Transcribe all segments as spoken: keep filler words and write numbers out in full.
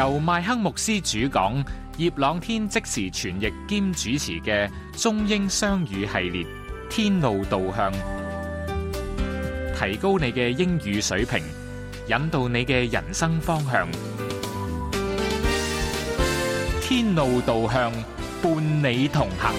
由麥克牧師主講，葉朗天即時傳譯兼主持嘅中英雙語系列《天路導向》，提高你嘅英語水平，引導你嘅人生方向。天路導向，伴你同行。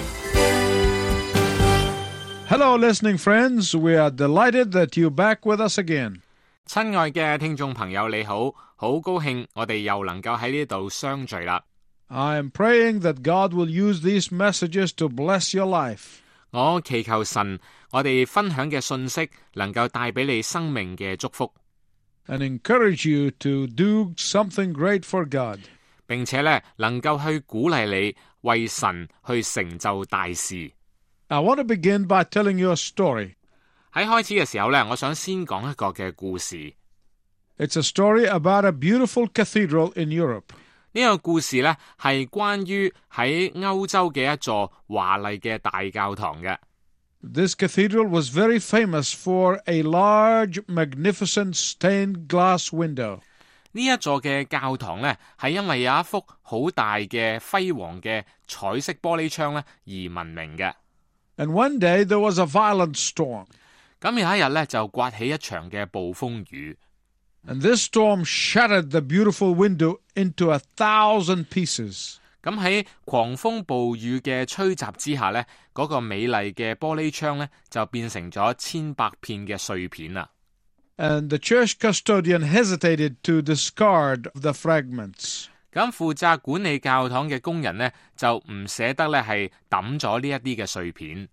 Hello, listening friends. We are delighted that you're back with us again. 親愛嘅聽眾朋友，你好，好高興我哋又能夠喺呢度相聚啦。 I am praying that God will use these messages to bless your life. 我祈求神，我哋分享嘅信息能夠帶俾你生命嘅祝福， and encourage you to do something great for God. 並且咧能夠去鼓勵你為神去成就大事。 I want to begin by telling you a story. 喺開始嘅時候咧，我想先講一個嘅故事。 It's a story about a beautiful cathedral in Europe. 呢個故事咧係關於喺歐洲嘅一座華麗嘅大教堂嘅。 This cathedral was very famous for a large, magnificent stained glass window. 呢一座嘅教堂咧係因為有一幅好大嘅輝煌嘅彩色玻璃窗咧而聞名嘅。 And one day there was a violent storm. 咁有一日咧就颳起一場嘅暴風雨。 And this storm shattered the beautiful window into a thousand pieces. 咁喺狂風暴雨嘅吹襲之下咧，嗰個美麗嘅玻璃窗咧就變成咗千百片嘅碎片啦。 And the church custodian hesitated to discard the fragments. 咁負責管理教堂嘅工人咧就唔捨得咧係抌咗呢一啲嘅碎片。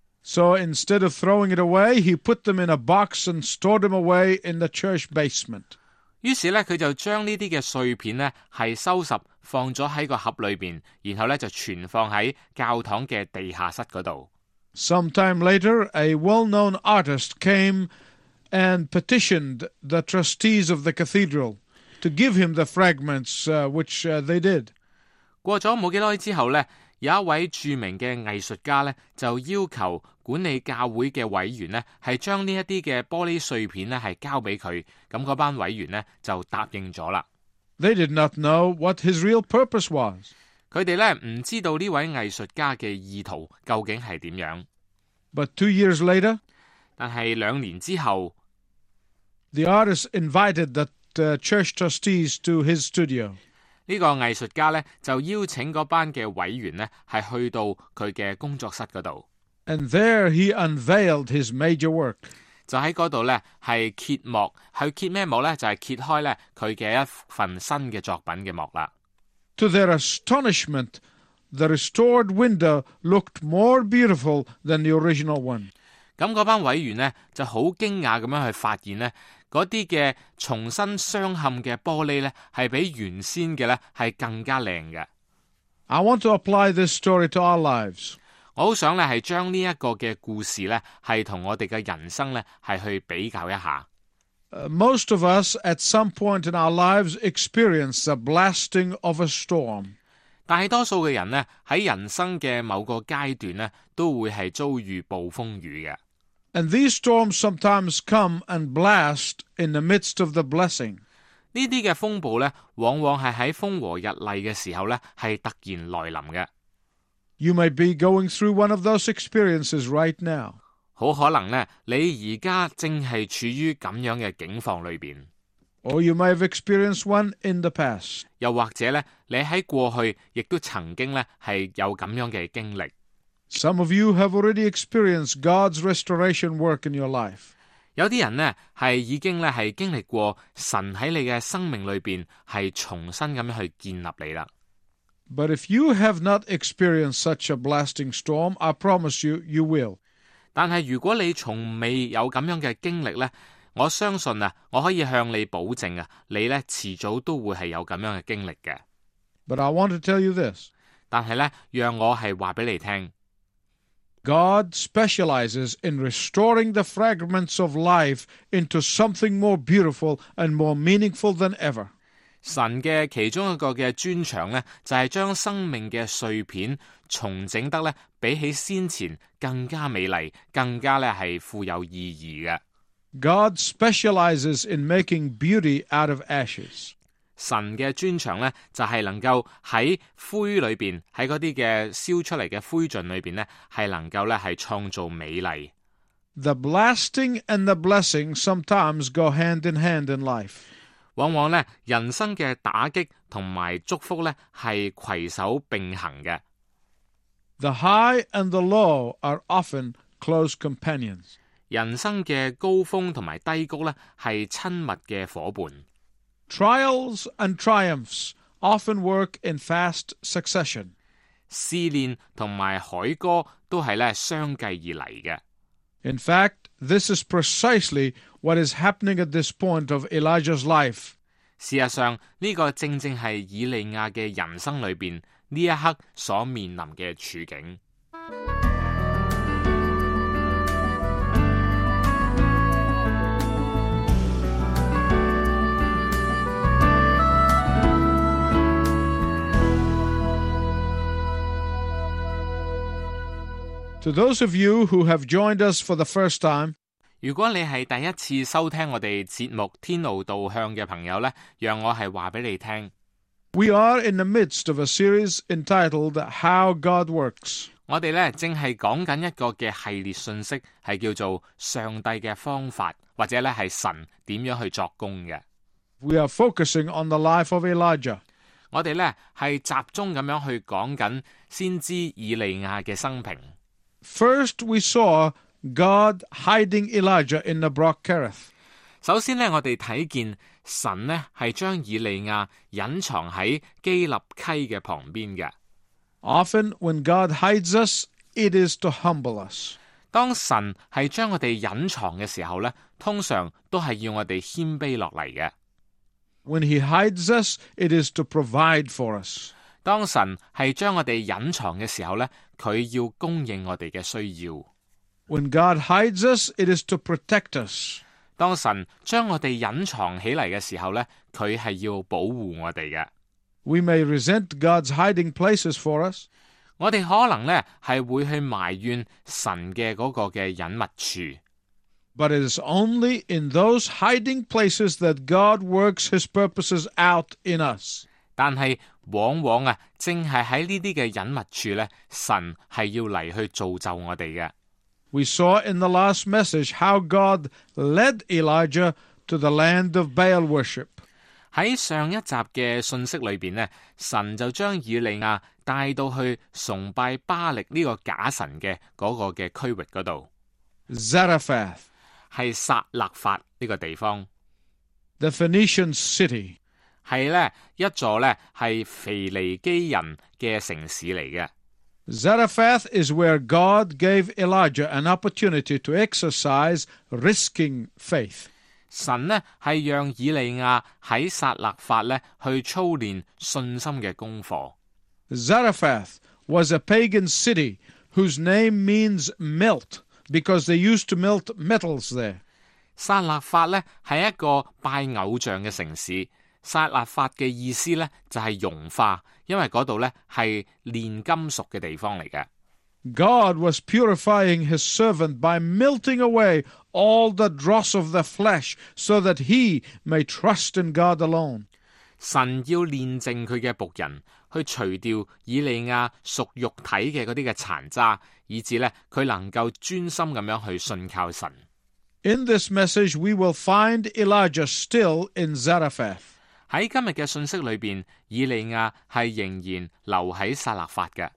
So instead of throwing it away, he put them in a box and stored them away in the church basement. 於是咧佢就將呢啲嘅碎片咧係收拾放咗喺個盒裏邊，然後咧就存放喺教堂嘅地下室嗰度。 Sometime later, a well-known artist came and petitioned the trustees of the cathedral to give him the fragments, uh, which uh, they did. 過咗冇幾耐之後咧，有一位著名嘅藝術家咧就要求管理教會嘅委員咧係將呢一啲嘅玻璃碎片咧係交俾佢，咁嗰班委員咧就答應咗啦。 They did not know what his real purpose was. 佢哋咧唔知道呢位藝術家嘅意圖究竟係點樣。 But two years later, 但係兩年之後， the artist invited the uh, church trustees to his studio. 呢個藝術家咧就邀請嗰班嘅委員咧係去到佢嘅工作室嗰度。 And there he unveiled his major work. 就喺嗰度咧係揭幕，去揭咩幕咧？就係揭開咧佢嘅一份新嘅作品嘅幕啦。 To their astonishment, the restored window looked more beautiful than the original one. 咁嗰班委員咧就好驚訝咁樣去發現咧，嗰啲嘅重新鑲嵌嘅玻璃咧係比原先嘅咧係更加靚嘅。 I want to apply this story to our lives. 我好想咧係將呢一個嘅故事咧係同我哋嘅人生咧係去比較一下。 Uh, most of us at some point in our lives experience the blasting of a storm. 大多數嘅人咧喺人生嘅某個階段咧都會係遭遇暴風雨嘅。 And these storms sometimes come and blast in the midst of the blessing. 呢啲嘅風暴咧往往係喺風和日麗嘅時候咧係突然來臨嘅。 You may be going through one of those experiences right now. 好可能咧，你而家正係處於咁樣嘅境況裏邊。 Or you may have experienced one in the past. 又或者咧，你喺過去亦都曾經咧係有咁樣嘅經歷。 Some of you have already experienced God's restoration work in your life. 有啲人呢係已經咧係經歷過神喺你嘅生命裏邊係重新咁樣去建立你啦。 But if you have not experienced such a blasting storm, I promise you, you will. 但係如果你從未有咁樣嘅經歷呢，我相信啊，我可以向你保證啊，你呢遲早都會係有咁樣嘅經歷嘅。 But I want to tell you this. 但係呢，讓我係話俾你聽。 God specializes in restoring the fragments of life into something more beautiful and more meaningful than ever. 神嘅其中一個嘅專長呢，就係將生命嘅碎片重整得呢，比起先前更加美麗，更加呢係富有意義嘅。 God specializes in making beauty out of ashes. 神嘅專長咧，就係能夠喺灰裏邊，喺嗰啲嘅燒出嚟嘅灰燼裏邊咧，係能夠咧係創造美麗。 The blasting and the blessing sometimes go hand in hand in life. 往往咧，人生嘅打擊同埋祝福咧係攜手並行嘅。 The high and the low are often close companions. 人生嘅高峰同埋低谷咧係親密嘅夥伴。 Trials and triumphs often work in fast succession. 試煉同埋凱歌都係咧相繼而嚟嘅。 In fact, this is precisely what is happening at this point of Elijah's life. 事實上，呢個正正係以利亞嘅人生裏邊呢一刻所面臨嘅處境。 To those of you who have joined us for the first time, 如果你係第一次收聽我哋節目《天路導向》嘅朋友呢，讓我係話俾你聽。 We are in the midst of a series entitled How God Works. 我哋呢正係講緊一個嘅系列信息，係叫做上帝嘅方法，或者呢係神點樣去作工嘅。 We are focusing on the life of Elijah. 我哋呢係集中咁樣去講緊先知以利亞嘅生平。 First, we saw God hiding Elijah in the Brook Kerith. 首先呢，我哋睇見神呢係將以利亞隱藏喺基立溪嘅旁邊嘅。 Often, when God hides us, it is to humble us. 當神係將我哋隱藏嘅時候呢，通常都係要我哋謙卑落嚟嘅。 When He hides us, it is to provide for us. 當神係將我哋隱藏嘅時候呢，佢要供應我哋嘅需要。 When God hides us, it is to protect us. 當神將我哋隱藏起嚟嘅時候呢，佢係要保護我哋嘅。 We may resent God's hiding places for us. 我哋可能呢係會去埋怨神嘅嗰個嘅隱密處。 But it is only in those hiding places that God works His purposes out in us. 但係往往啊，正係喺呢啲嘅隱密處咧，神係要嚟去造就我哋嘅。 We saw in the last message how God led Elijah to the land of Baal worship. 喺上一集嘅信息裏邊呢，神就將以利亞帶到去崇拜巴力呢個假神嘅嗰個嘅區域嗰度。 Zarephath, 係撒勒法呢個地方。 the Phoenician city. 係咧一座咧係腓尼基人嘅城市嚟嘅。 Zarephath is where God gave Elijah an opportunity to exercise risking faith. 神呢係讓以利亞喺撒勒法咧去操練信心嘅功課。 Zarephath was a pagan city whose name means melt because they used to melt metals there. 撒勒法咧係一個拜偶像嘅城市。撒勒法嘅意思咧就係融化，因為嗰度咧係煉金屬嘅地方嚟嘅。 God was purifying His servant by melting away all the dross of the flesh so that he may trust in God alone. 神要煉淨佢嘅僕人，去除掉以利亞屬肉體嘅嗰啲嘅殘渣，以致咧佢能夠專心咁樣去信靠神。 In this message, we will find Elijah still in Zarephath. 喺今日嘅信息裏邊，以利亞係仍然留喺撒勒法嘅。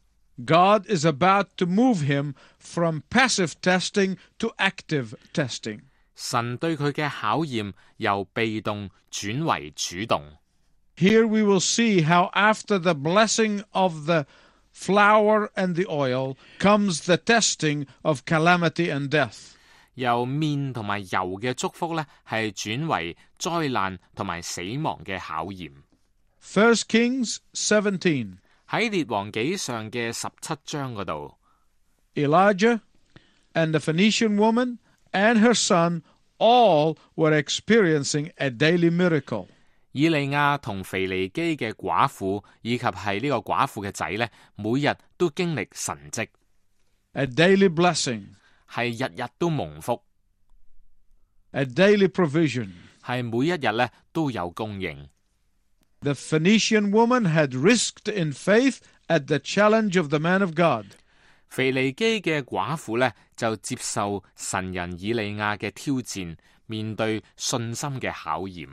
God is about to move him from passive testing to active testing. 神對佢嘅考驗由被動轉為主動。 Here we will see how after the blessing of the flour and the oil comes the testing of calamity and death. 由麵同埋油嘅祝福咧，係轉為災難同埋死亡嘅考驗。 First Kings seventeen. 喺列王紀上嘅十七章嗰度 Elijah and the Phoenician woman and her son all were experiencing a daily miracle. 以利亞同腓尼基嘅寡婦以及係呢個寡婦嘅仔咧，每日都經歷神蹟。 A daily blessing. 係日日都蒙福。 A daily provision. 係每一日咧都有供應。 The Phoenician woman had risked in faith at the challenge of the man of God. 腓尼基嘅寡婦呢，就接受神人以利亞嘅挑戰，面對信心嘅考驗。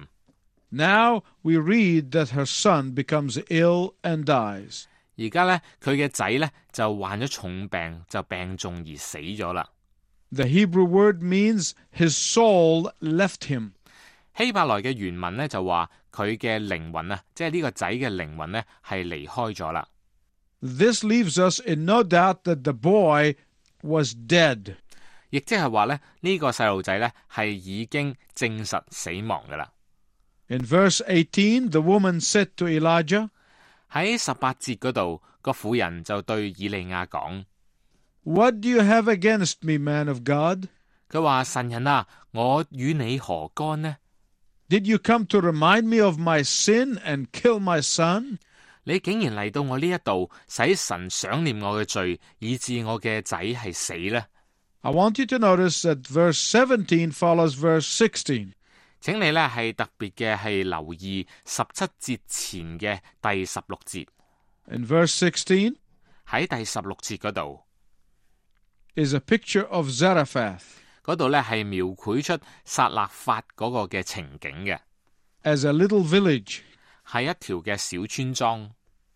Now we read that her son becomes ill and dies. 而家呢，佢嘅仔呢，就患咗重病，就病重而死咗啦。 The Hebrew word means his soul left him. 希伯來嘅原文呢，就話佢嘅靈魂啊，即係呢個仔嘅靈魂呢，係離開咗啦。 This leaves us in no doubt that the boy was dead. 亦即係話呢，呢個細路仔呢，係已經證實死亡噶啦。 In verse eighteen, the woman said to Elijah, 喺十八節嗰度，個婦人就對以利亞講： What do you have against me, man of God? 佢話神人啊，我與你何干呢？ Did you come to remind me of my sin and kill my son? 你竟然嚟到我呢一度，使神想念我嘅罪，以致我嘅仔係死呢？ I want you to notice that verse seventeen follows verse sixteen. 請你呢係特別嘅係留意十七節前嘅第十六節。 In verse sixteen 喺第十六節嗰度 is a picture of Zarephath 嗰度呢係描繪出撒勒法嗰個嘅情景嘅， as a little village, 係一條嘅小村莊，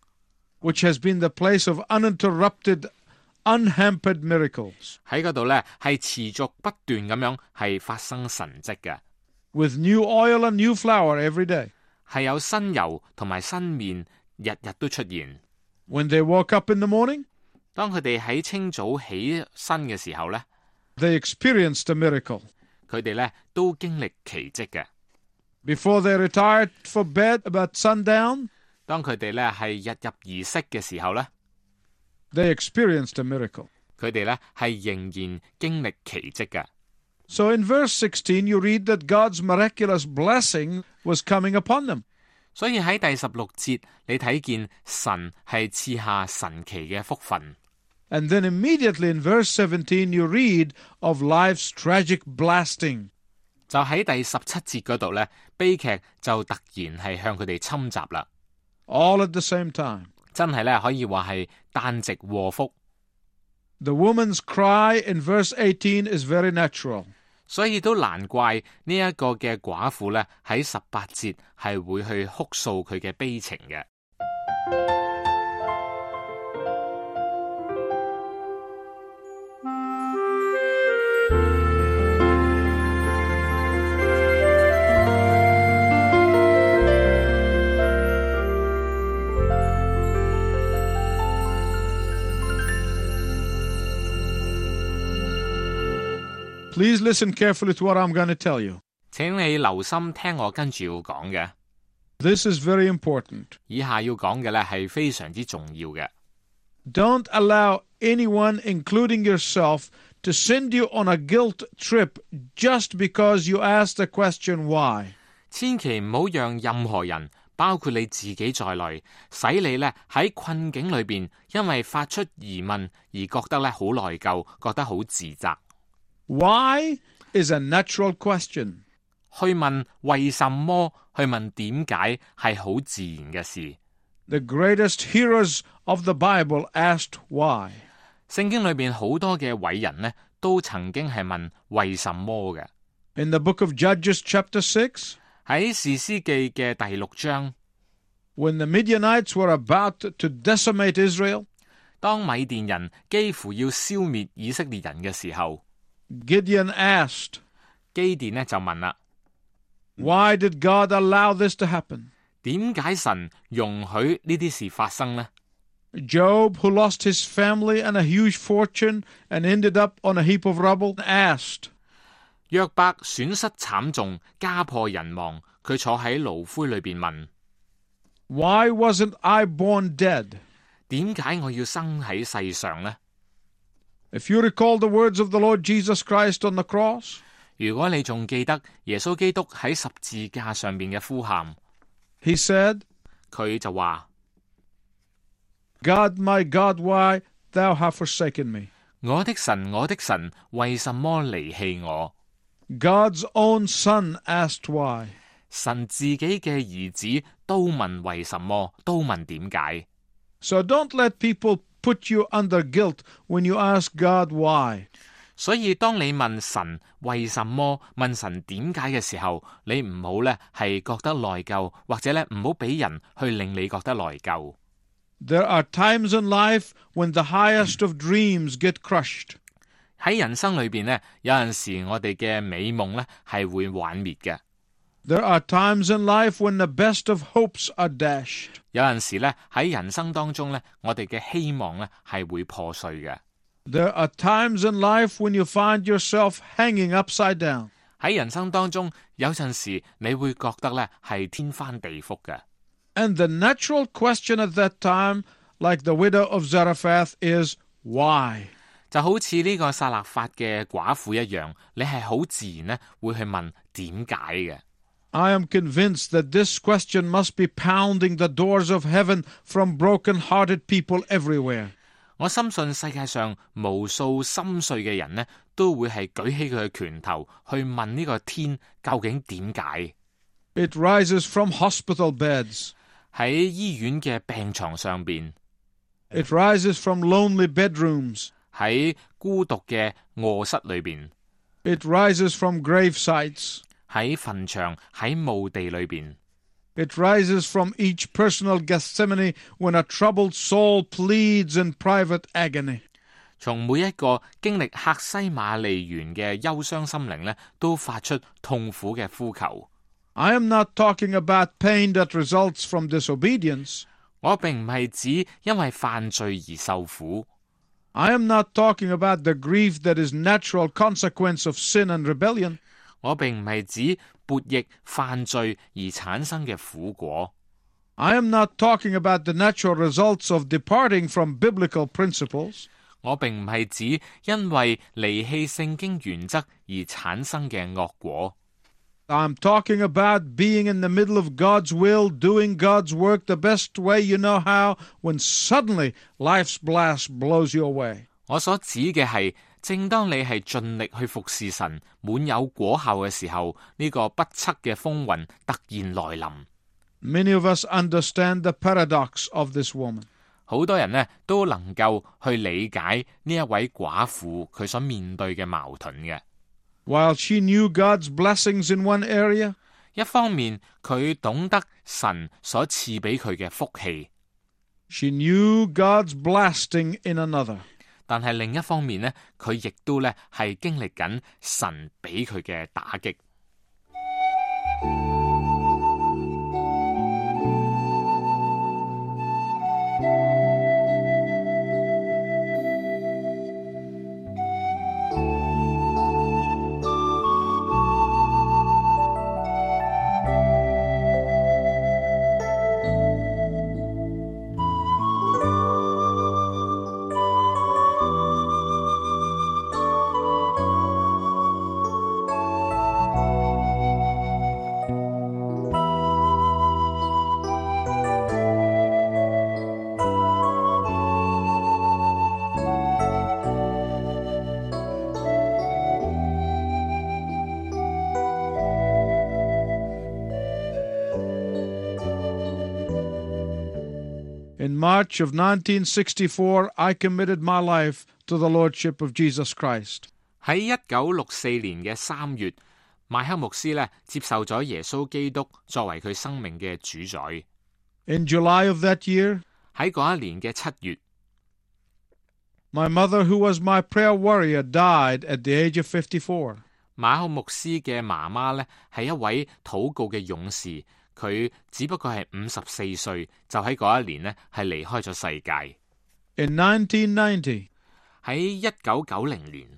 which has been the place of uninterrupted, unhampered miracles, 喺嗰度呢係持續不斷咁樣係發生神蹟嘅， with new oil and new flour every day. 係有新油同埋新麵，日日都出現。 When they woke up in the morning, 當佢哋喺清早起身嘅時候呢， they experienced a miracle. 佢哋呢都經歷奇蹟嘅。 Before they retired for bed about sundown, 當佢哋呢係日入儀式嘅時候呢， they experienced a miracle. 佢哋呢係仍然經歷奇蹟嘅。 So in verse sixteen, you read that God's miraculous blessing was coming upon them. 所以喺第十六節，你睇見神係賜下神奇嘅福分。 And then immediately in verse seventeen, you read of life's tragic blasting. 就喺第十七節嗰度呢，悲劇就突然係向佢哋侵襲啦。 All at the same time. 真係呢，可以話係旦夕禍福。 The woman's cry in verse eighteen is very natural. 所以都難怪呢一個嘅寡婦呢，喺十八節係會去哭訴佢嘅悲情嘅。 Please listen carefully to what I'm going to tell you. 請你留心聽我跟住要講嘅。 This is very important. 以下要講嘅呢係非常之重要嘅。 Don't allow anyone, including yourself, to send you on a guilt trip just because you asked the question why. 千祈唔好讓任何人，包括你自己在內，使你呢喺困境裏邊，因為發出疑問而覺得呢好內疚，覺得好自責。 Why is a natural question. 去問為什麼，去問點解係好自然嘅事。 The greatest heroes of the Bible asked why. 聖經裏邊好多嘅偉人呢，都曾經係問為什麼嘅。 In the book of Judges chapter six, 喺士師記嘅第六章， when the Midianites were about to decimate Israel, 當米甸人幾乎要消滅以色列人嘅時候， Gideon asked, 基甸呢就問啦： Why did God allow this to happen? 點解神容許呢啲事發生呢？ Job, who lost his family and a huge fortune and ended up on a heap of rubble, asked, 約伯損失慘重，家破人亡，佢坐喺爐灰裏邊問： Why wasn't I born dead? 點解我要生喺世上呢？ If you recall the words of the Lord Jesus Christ on the cross, 如果你仲記得耶穌基督喺十字架上邊嘅呼喊， he said, 佢就話： God, my God, why thou hast forsaken me? 我的神，我的神，為什麼離棄我？ God's own son asked why. 神自己嘅兒子都問為什麼，都問點解。 So don't let people put you under guilt when you ask God why. 所以當你問神為什麼、問神點解嘅時候，你唔好呢係覺得內疚，或者呢唔好俾人去令你覺得內疚。 There are times in life when the highest of dreams get crushed. 喺人生裏邊呢，有陣時我哋嘅美夢呢係會幻滅嘅。 There are times in life when the best of hopes are dashed. 有陣時呢喺人生當中呢，我哋嘅希望呢係會破碎嘅。 There are times in life when you find yourself hanging upside down. 喺人生當中，有陣時你會覺得呢係天翻地覆嘅。 And the natural question at that time, like the widow of Zarephath, is why? 就好似呢個撒勒法嘅寡婦一樣，你係好自然呢會去問點解嘅。 I am convinced that this question must be pounding the doors of heaven from broken-hearted people everywhere. 我深信世界上無數心碎嘅人呢，都會係舉起佢嘅拳頭去問呢個天究竟點解。 It rises from hospital beds. 喺醫院嘅病床上邊。 It rises from lonely bedrooms. 喺孤獨嘅臥室裏邊。 It rises from grave sites. 喺墳場、喺墓地裏邊。 It rises from each personal Gethsemane when a troubled soul pleads in private agony. 從每一個經歷客西馬尼園嘅憂傷心靈呢，都發出痛苦嘅呼求。 I am not talking about pain that results from disobedience. 我並唔係指因為犯罪而受苦。 I am not talking about the grief that is natural consequence of sin and rebellion. 我並唔係指悖逆犯罪而產生嘅苦果。 I am not talking about the natural results of departing from biblical principles. 我並唔係指因為離棄聖經原則而產生嘅惡果。 I'm talking about being in the middle of God's will, doing God's work the best way you know how, when suddenly life's blast blows you away. 我所指嘅係，正當你係盡力去服侍神，滿有果效嘅時候，呢個不測嘅風雲突然來臨。 Many of us understand the paradox of this woman. 好多人呢都能夠去理解呢一位寡婦佢所面對嘅矛盾嘅。 While she knew God's blessings in one area, 一方面佢懂得神所賜俾佢嘅福氣， she knew God's blasting in another. 但係另一方面呢，佢亦都呢係經歷緊神俾佢嘅打擊。 In March of nineteen sixty-four, I committed my life to the Lordship of Jesus Christ. 喺一九六四年嘅三月，麥克牧師呢接受咗耶穌基督作為佢生命嘅主宰。 In July of that year, 喺嗰一年嘅七月， my mother, who was my prayer warrior, died at the age of fifty-four. 馬克牧師嘅媽媽呢係一位禱告嘅勇士，佢只不過係五十四歲，就喺嗰一年呢係離開咗世界。 In nineteen ninety, 喺一九九零年，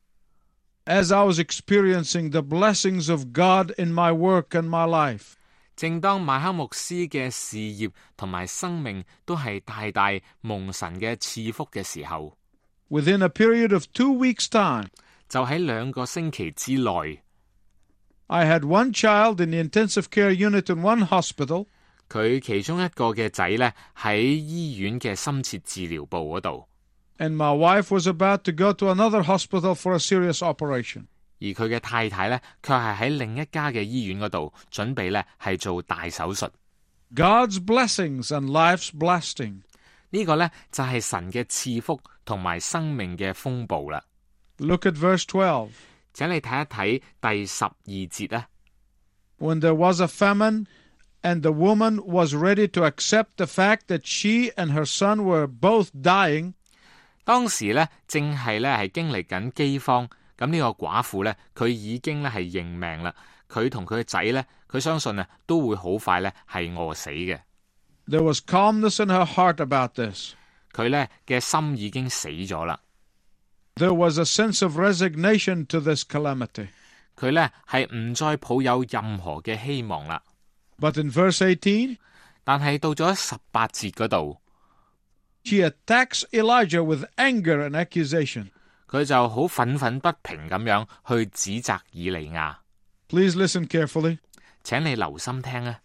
as I was experiencing the blessings of God in my work and my life, 正當馬克牧師嘅事業同埋生命都係大大蒙神嘅賜福嘅時候， within a period of two weeks' time, 就喺兩個星期之內， I had one child in the intensive care unit in one hospital, 佢其中一個嘅仔呢喺醫院嘅深切治療部嗰度， and my wife was about to go to another hospital for a serious operation. 而佢嘅太太呢卻係喺另一家嘅醫院嗰度準備呢係做大手術。 God's blessings and life's blasting. 呢個呢，就係神嘅賜福同埋生命嘅風暴啦。 Look at verse twelve. 請你睇一睇第十二節啊。 When there was a famine, and the woman was ready to accept the fact that she and her son were both dying, 當時呢，正係呢係經歷緊饑荒，咁呢個寡婦呢，佢已經呢係認命啦。佢同佢嘅仔呢，佢相信啊都會好快呢係餓死嘅。 There was calmness in her heart about this. 佢呢嘅心已經死咗啦。 There was a sense of resignation to this calamity. 佢呢係唔再抱有任何嘅希望啦。 But in verse eighteen, 但係到咗十八節嗰度， she attacks Elijah with anger and accusation. 佢就好憤憤不平咁樣去指責以利亞。 Please listen carefully. 請你留心聽啊！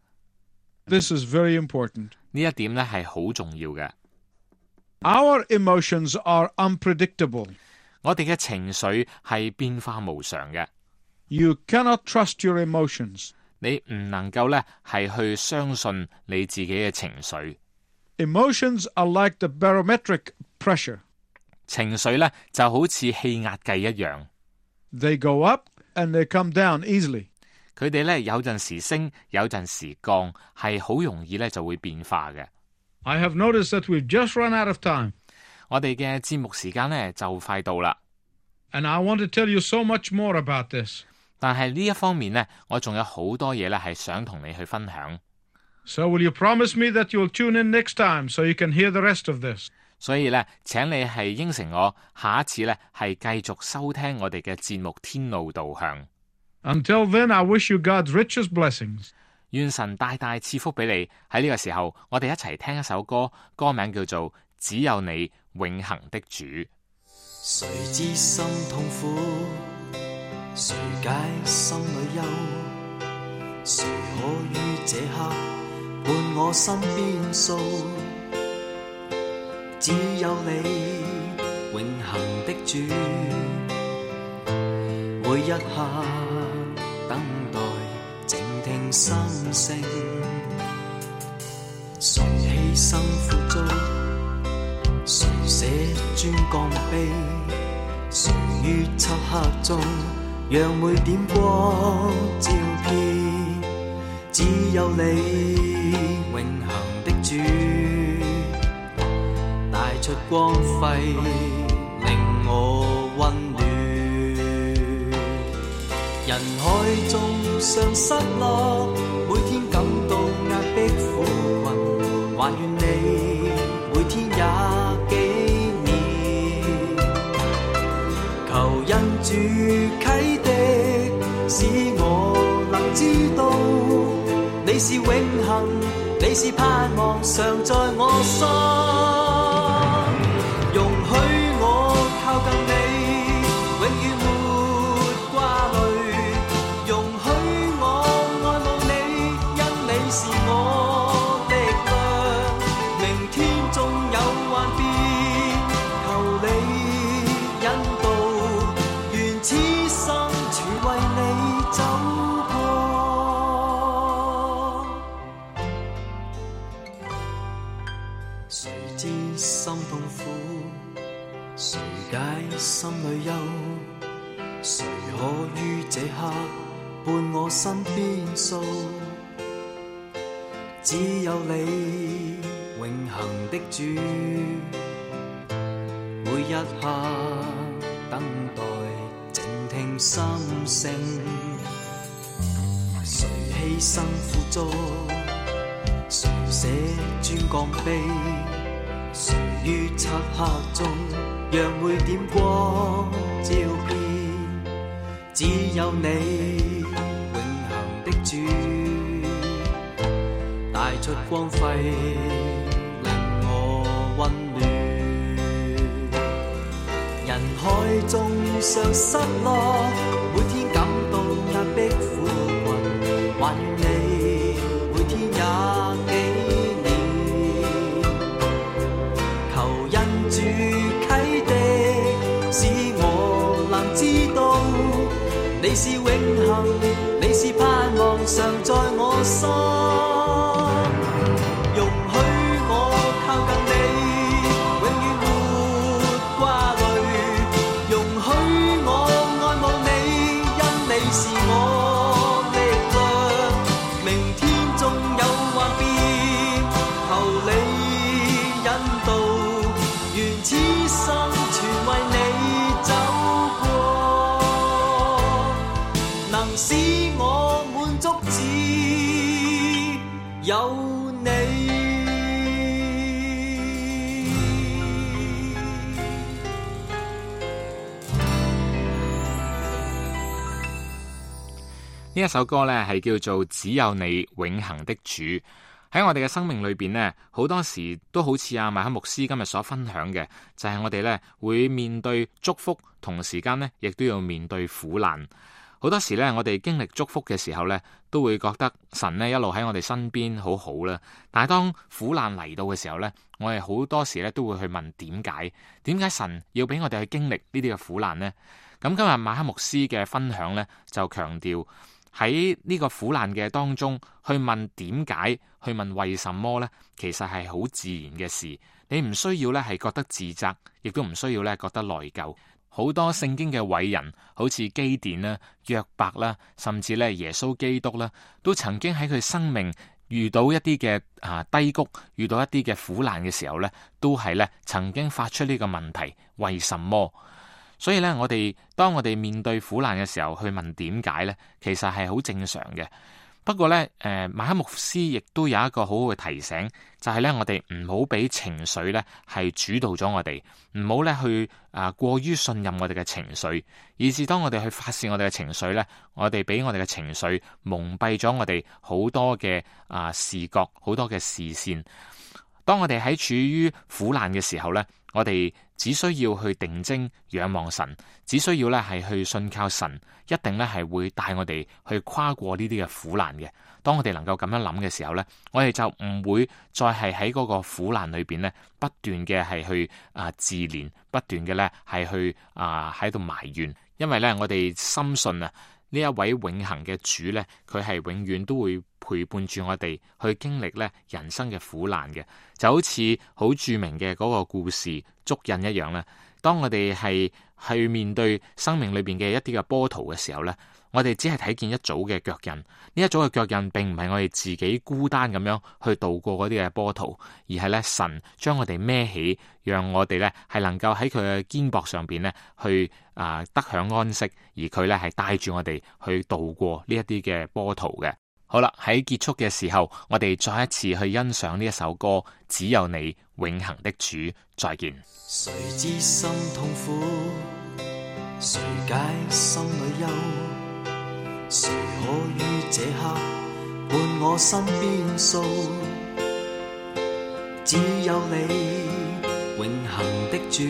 This is very important. 呢一點呢係好重要嘅。 Our emotions are unpredictable. 我哋嘅情緒係變化無常嘅。 You cannot trust your emotions. 你唔能夠呢係去相信你自己嘅情緒。 Emotions are like the barometric pressure. 情緒呢就好似氣壓計一樣。 They go up and they come down easily. 佢哋呢有陣時升，有陣時降，係好容易呢就會變化嘅。 I have noticed that we've just run out of time. 我哋嘅節目時間呢就快到啦。 And I want to tell you so much more about this. 但係呢一方面呢，我仲有好多嘢呢係想同你去分享。 So will you promise me that you'll tune in next time so you can hear the rest of this? 所以呢，請你係應承我，下一次呢係繼續收聽我哋嘅節目《天路導向》。 Until then, I wish you God's richest blessings. 願神大大賜福俾你。喺呢個時候，我哋一齊聽一首歌，歌名叫做《只有你永恆的主》。 誰知心痛苦，誰解心裏憂，誰可於這刻伴我身邊訴？只有你永恆的主，每一刻等待靜聽心聲，誰犧牲付出，誰捨尊降卑，誰於漆黑中讓每點光照遍，只有你永恆的主帶出光輝，令我溫暖。人海中常失落，每天感到壓迫苦困，還願你每天也紀念。求恩主啟迪，使我能知道，你是永恆，你是盼望，常在我心。容許我靠近你，永遠沒掛慮。容許我愛慕你，因你是我力量。明天縱有幻變，求你引導，願此生全為你走過。誰知心痛苦，誰解心裏憂，誰可於這刻伴我身邊訴？只有你永恆的主，每一刻等待靜聽心聲，誰犧牲付出，誰捨尊降卑，誰於漆黑中讓每點光照遍，只有你永恆的主帶出光輝，令我溫暖。人海中常失落，每天感到壓迫苦困，還願你每天也紀念。求恩主啟迪，使我能知道，你是永恆，你是盼望，常在我心。 呢一首歌呢係叫做只有你永恆的主。喺我哋嘅生命裏邊呢，好多時都好似阿麥克牧師今日所分享嘅，就係、是、我哋呢會面對祝福，同時間呢亦都要面對苦難。好多時呢，我哋經歷祝福嘅時候呢，都會覺得神呢一路喺我哋身邊好好啦。但係當苦難嚟到嘅時候呢，我哋好多時呢都會去問點解？點解神要俾我哋去經歷呢啲嘅苦難呢？咁今日馬克牧師嘅分享呢，就強調喺呢個苦難嘅當中去問點解，去問為什麼呢？其實係好自然嘅事。你唔需要呢係覺得自責，亦都唔需要呢覺得內疚。好多聖經嘅偉人，好似基甸啦、約伯啦，甚至咧耶穌基督啦，都曾經喺佢生命遇到一啲嘅啊低谷，遇到一啲嘅苦難嘅時候咧，都係咧曾經發出呢個問題：為什麼？所以咧，我哋當我哋面對苦難嘅時候，去問點解咧，其實係好正常嘅。不過咧，誒馬克牧師亦都有一個好好嘅提醒，就係咧，我哋唔好俾情緒咧係主導咗我哋，唔好咧去啊過於信任我哋嘅情緒，以至當我哋去發洩我哋嘅情緒咧，我哋俾我哋嘅情緒蒙蔽咗我哋好多嘅啊視覺，好多嘅視線。當我哋喺處於苦難嘅時候咧，我哋只需要去定睛仰望神，只需要咧係去信靠神，一定咧係會帶我哋去跨過呢啲嘅苦難嘅。當我哋能夠咁樣諗嘅時候咧，我哋就唔會再係喺嗰個苦難裏邊咧不斷嘅係去啊自憐，不斷嘅咧係去啊喺度埋怨，因為咧我哋深信啊呢一位永恆嘅主咧，佢係永遠都會陪伴住我哋去經歷咧人生嘅苦難嘅，就好似好著名嘅嗰個故事足印一樣咧。當我哋係去面對生命裏邊嘅一啲嘅波濤嘅時候咧，我哋只係睇見一組嘅腳印，呢一組嘅腳印並唔係我哋自己孤單咁樣去度過嗰啲嘅波濤，而係咧神將我哋孭起，讓我哋咧係能夠喺佢嘅肩膊上邊咧去啊得享安息，而佢咧係帶住我哋去度過呢一啲嘅波濤嘅。好啦，喺結束嘅時候，我哋再一次去欣賞呢一首歌《只有你永恆的主》。再見。 誰知心痛苦，誰解心裏憂，誰可於這刻伴我身邊訴？只有你永恆的主，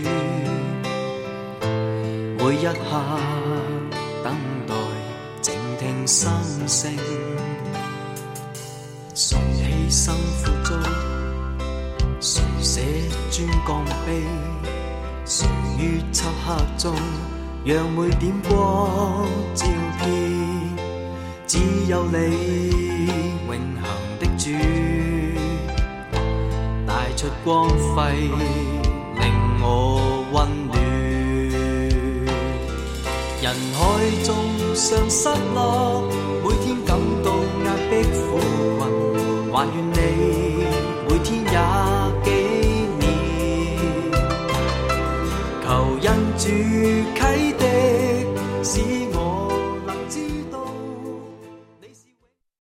每一刻等待靜聽心聲，誰犧牲付出，誰捨尊降卑，誰於漆黑中讓每點光照遍？只有你永恆的主，帶出光輝令我溫暖。人海中常失落，每天感到壓迫苦困，還願你每天也紀念，求恩主